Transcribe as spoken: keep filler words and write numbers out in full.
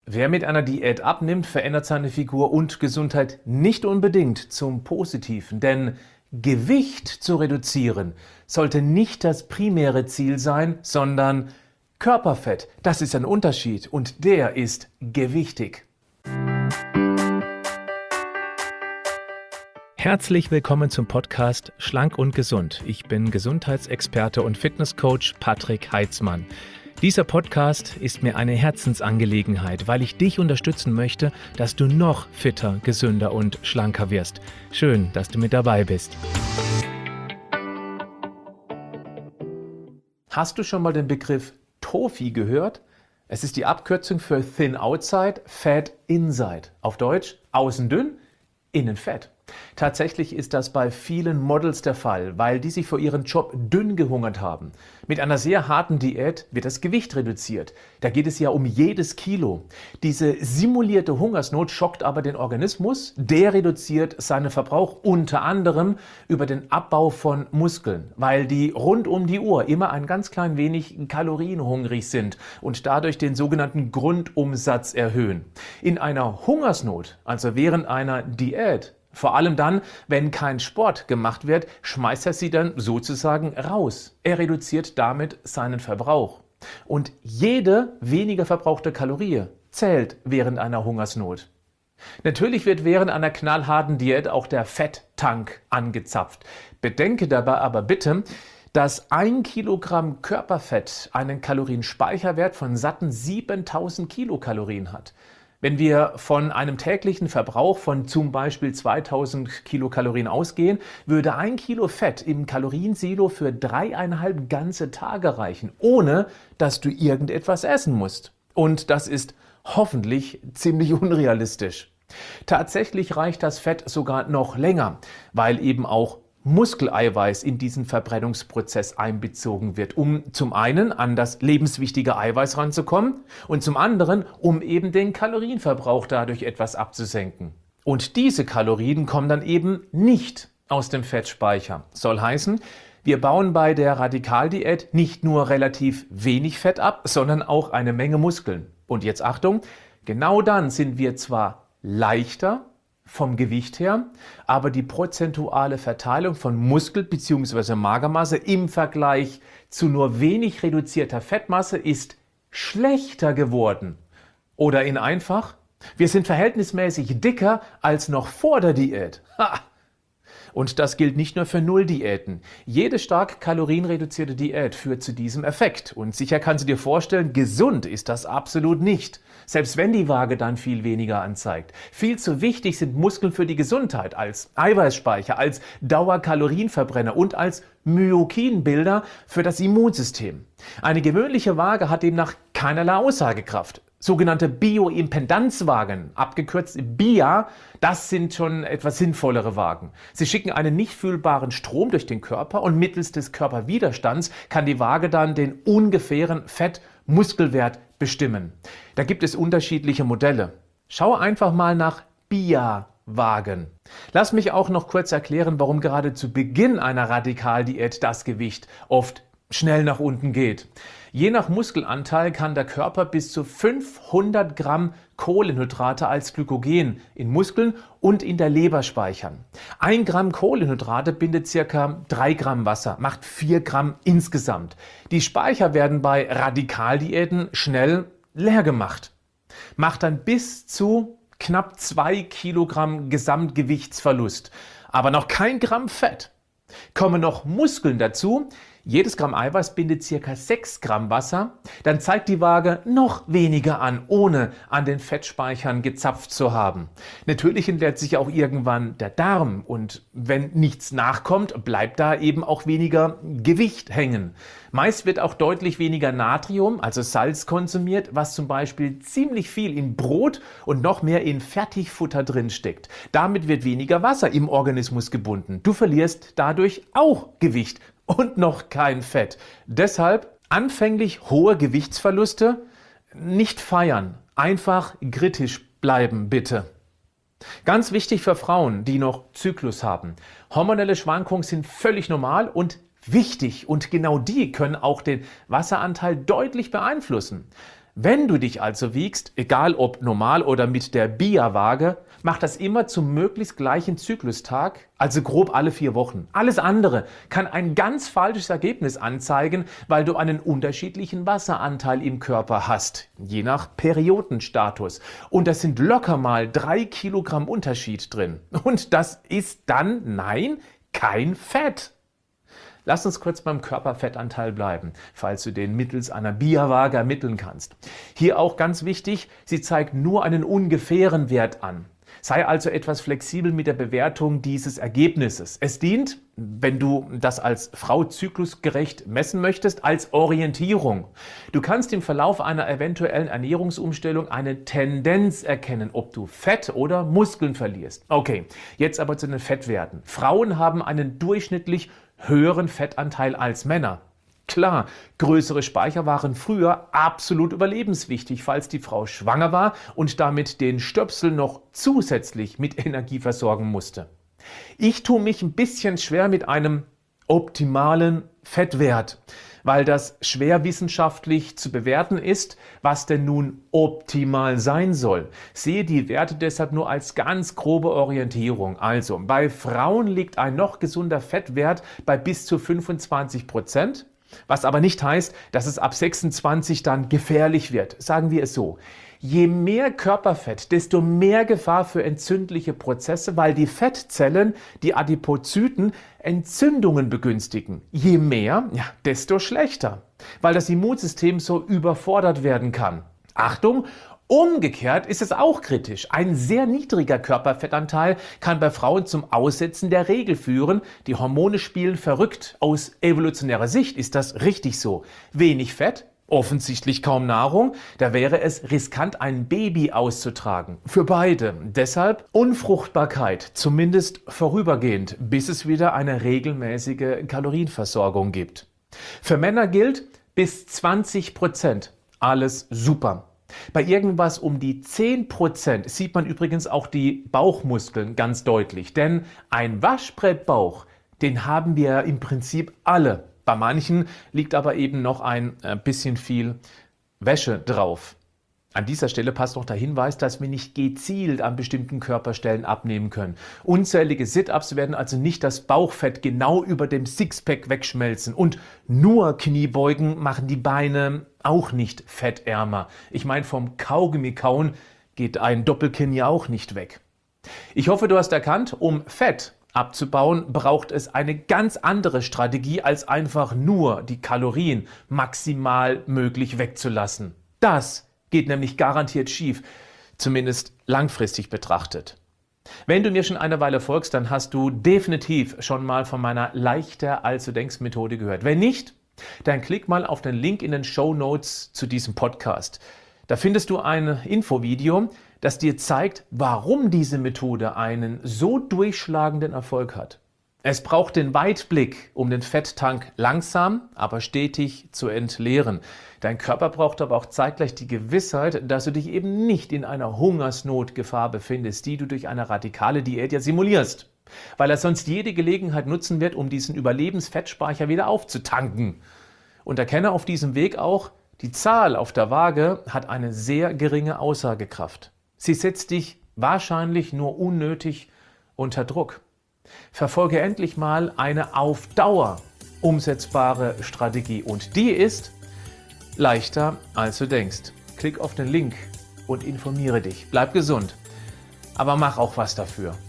Wer mit einer Diät abnimmt, verändert seine Figur und Gesundheit nicht unbedingt zum Positiven. Denn Gewicht zu reduzieren sollte nicht das primäre Ziel sein, sondern Körperfett. Das ist ein Unterschied und der ist gewichtig. Herzlich willkommen zum Podcast Schlank und Gesund. Ich bin Gesundheitsexperte und Fitnesscoach Patrick Heitzmann. Dieser Podcast ist mir eine Herzensangelegenheit, weil ich dich unterstützen möchte, dass du noch fitter, gesünder und schlanker wirst. Schön, dass du mit dabei bist. Hast du schon mal den Begriff TOFI gehört? Es ist die Abkürzung für Thin Outside, Fat Inside. Auf Deutsch, außen dünn, innen fett. Tatsächlich ist das bei vielen Models der Fall, weil die sich für ihren Job dünn gehungert haben. Mit einer sehr harten Diät wird das Gewicht reduziert. Da geht es ja um jedes Kilo. Diese simulierte Hungersnot schockt aber den Organismus. Der reduziert seinen Verbrauch unter anderem über den Abbau von Muskeln, weil die rund um die Uhr immer ein ganz klein wenig kalorienhungrig sind und dadurch den sogenannten Grundumsatz erhöhen. In einer Hungersnot, also während einer Diät, vor allem dann, wenn kein Sport gemacht wird, schmeißt er sie dann sozusagen raus. Er reduziert damit seinen Verbrauch. Und jede weniger verbrauchte Kalorie zählt während einer Hungersnot. Natürlich wird während einer knallharten Diät auch der Fetttank angezapft. Bedenke dabei aber bitte, dass ein Kilogramm Körperfett einen Kalorienspeicherwert von satten siebentausend Kilokalorien hat. Wenn wir von einem täglichen Verbrauch von zum Beispiel zweitausend Kilokalorien ausgehen, würde ein Kilo Fett im Kaloriensilo für dreieinhalb ganze Tage reichen, ohne dass du irgendetwas essen musst. Und das ist hoffentlich ziemlich unrealistisch. Tatsächlich reicht das Fett sogar noch länger, weil eben auch Muskeleiweiß in diesen Verbrennungsprozess einbezogen wird, um zum einen an das lebenswichtige Eiweiß ranzukommen und zum anderen, um eben den Kalorienverbrauch dadurch etwas abzusenken. Und diese Kalorien kommen dann eben nicht aus dem Fettspeicher. Soll heißen, wir bauen bei der Radikaldiät nicht nur relativ wenig Fett ab, sondern auch eine Menge Muskeln. Und jetzt Achtung, genau dann sind wir zwar leichter vom Gewicht her, aber die prozentuale Verteilung von Muskel- bzw. Magermasse im Vergleich zu nur wenig reduzierter Fettmasse ist schlechter geworden. Oder in einfach, wir sind verhältnismäßig dicker als noch vor der Diät. Ha! Und das gilt nicht nur für Null-Diäten. Jede stark kalorienreduzierte Diät führt zu diesem Effekt. Und sicher kannst du dir vorstellen, gesund ist das absolut nicht. Selbst wenn die Waage dann viel weniger anzeigt. Viel zu wichtig sind Muskeln für die Gesundheit als Eiweißspeicher, als Dauerkalorienverbrenner und als Myokinbilder für das Immunsystem. Eine gewöhnliche Waage hat demnach keinerlei Aussagekraft. Sogenannte Bioimpedanzwagen, abgekürzt B I A, das sind schon etwas sinnvollere Wagen. Sie schicken einen nicht fühlbaren Strom durch den Körper und mittels des Körperwiderstands kann die Waage dann den ungefähren Fett-Muskelwert bestimmen. Da gibt es unterschiedliche Modelle. Schau einfach mal nach B I A-Wagen. Lass mich auch noch kurz erklären, warum gerade zu Beginn einer Radikaldiät das Gewicht oft schnell nach unten geht. Je nach Muskelanteil kann der Körper bis zu fünfhundert Gramm Kohlenhydrate als Glykogen in Muskeln und in der Leber speichern. Ein Gramm Kohlenhydrate bindet ca. drei Gramm Wasser, macht vier Gramm insgesamt. Die Speicher werden bei Radikaldiäten schnell leer gemacht. Macht dann bis zu knapp zwei Kilogramm Gesamtgewichtsverlust, aber noch kein Gramm Fett. Kommen noch Muskeln dazu. Jedes Gramm Eiweiß bindet ca. sechs Gramm Wasser, dann zeigt die Waage noch weniger an, ohne an den Fettspeichern gezapft zu haben. Natürlich entleert sich auch irgendwann der Darm und wenn nichts nachkommt, bleibt da eben auch weniger Gewicht hängen. Meist wird auch deutlich weniger Natrium, also Salz, konsumiert, was zum Beispiel ziemlich viel in Brot und noch mehr in Fertigfutter drin steckt. Damit wird weniger Wasser im Organismus gebunden. Du verlierst dadurch auch Gewicht. Und noch kein Fett. Deshalb anfänglich hohe Gewichtsverluste nicht feiern. Einfach kritisch bleiben, bitte. Ganz wichtig für Frauen, die noch Zyklus haben. Hormonelle Schwankungen sind völlig normal und wichtig. Und genau die können auch den Wasseranteil deutlich beeinflussen. Wenn du dich also wiegst, egal ob normal oder mit der B I A-Waage, mach das immer zum möglichst gleichen Zyklustag, also grob alle vier Wochen. Alles andere kann ein ganz falsches Ergebnis anzeigen, weil du einen unterschiedlichen Wasseranteil im Körper hast, je nach Periodenstatus. Und das sind locker mal drei Kilogramm Unterschied drin. Und das ist dann, nein, kein Fett. Lass uns kurz beim Körperfettanteil bleiben, falls du den mittels einer B I A-Waage ermitteln kannst. Hier auch ganz wichtig, sie zeigt nur einen ungefähren Wert an. Sei also etwas flexibel mit der Bewertung dieses Ergebnisses. Es dient, wenn du das als Frau zyklusgerecht messen möchtest, als Orientierung. Du kannst im Verlauf einer eventuellen Ernährungsumstellung eine Tendenz erkennen, ob du Fett oder Muskeln verlierst. Okay, jetzt aber zu den Fettwerten. Frauen haben einen durchschnittlich höheren Fettanteil als Männer. Klar, größere Speicher waren früher absolut überlebenswichtig, falls die Frau schwanger war und damit den Stöpsel noch zusätzlich mit Energie versorgen musste. Ich tue mich ein bisschen schwer mit einem optimalen Fettwert, weil das schwer wissenschaftlich zu bewerten ist, was denn nun optimal sein soll. Sehe die Werte deshalb nur als ganz grobe Orientierung. Also, bei Frauen liegt ein noch gesunder Fettwert bei bis zu fünfundzwanzig Prozent, was aber nicht heißt, dass es ab sechsundzwanzig dann gefährlich wird. Sagen wir es so. Je mehr Körperfett, desto mehr Gefahr für entzündliche Prozesse, weil die Fettzellen, die Adipozyten, Entzündungen begünstigen. Je mehr, ja, desto schlechter, weil das Immunsystem so überfordert werden kann. Achtung! Umgekehrt ist es auch kritisch. Ein sehr niedriger Körperfettanteil kann bei Frauen zum Aussetzen der Regel führen. Die Hormone spielen verrückt. Aus evolutionärer Sicht ist das richtig so. Wenig Fett, offensichtlich kaum Nahrung, da wäre es riskant, ein Baby auszutragen. Für beide. Deshalb Unfruchtbarkeit, zumindest vorübergehend, bis es wieder eine regelmäßige Kalorienversorgung gibt. Für Männer gilt bis zwanzig Prozent. Alles super. Bei irgendwas um die zehn Prozent sieht man übrigens auch die Bauchmuskeln ganz deutlich. Denn ein Waschbrettbauch, den haben wir im Prinzip alle. Bei manchen liegt aber eben noch ein bisschen viel Wäsche drauf. An dieser Stelle passt noch der Hinweis, dass wir nicht gezielt an bestimmten Körperstellen abnehmen können. Unzählige Sit-Ups werden also nicht das Bauchfett genau über dem Sixpack wegschmelzen. Und nur Kniebeugen machen die Beine auch nicht fettärmer. Ich meine, vom Kaugummi kauen geht ein Doppelkinn ja auch nicht weg. Ich hoffe, du hast erkannt, um Fett abzubauen, braucht es eine ganz andere Strategie, als einfach nur die Kalorien maximal möglich wegzulassen. Das geht nämlich garantiert schief, zumindest langfristig betrachtet. Wenn du mir schon eine Weile folgst, dann hast du definitiv schon mal von meiner leichter als du denkst Methode gehört. Wenn nicht, dann klick mal auf den Link in den Shownotes zu diesem Podcast. Da findest du ein Infovideo, das dir zeigt, warum diese Methode einen so durchschlagenden Erfolg hat. Es braucht den Weitblick, um den Fetttank langsam, aber stetig zu entleeren. Dein Körper braucht aber auch zeitgleich die Gewissheit, dass du dich eben nicht in einer Hungersnotgefahr befindest, die du durch eine radikale Diät ja simulierst, weil er sonst jede Gelegenheit nutzen wird, um diesen Überlebensfettspeicher wieder aufzutanken. Und erkenne auf diesem Weg auch, die Zahl auf der Waage hat eine sehr geringe Aussagekraft. Sie setzt dich wahrscheinlich nur unnötig unter Druck. Verfolge endlich mal eine auf Dauer umsetzbare Strategie und die ist leichter als du denkst. Klick auf den Link und informiere dich. Bleib gesund, aber mach auch was dafür.